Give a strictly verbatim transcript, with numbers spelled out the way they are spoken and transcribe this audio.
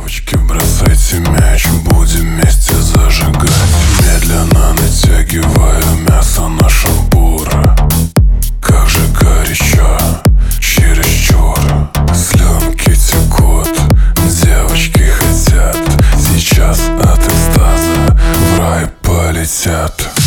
Девочки, бросайте мяч, будем вместе зажигать. Медленно натягиваю мясо на шампура. Как же горячо, чересчур. Слюнки текут, девочки хотят. Сейчас от экстаза в рай полетят.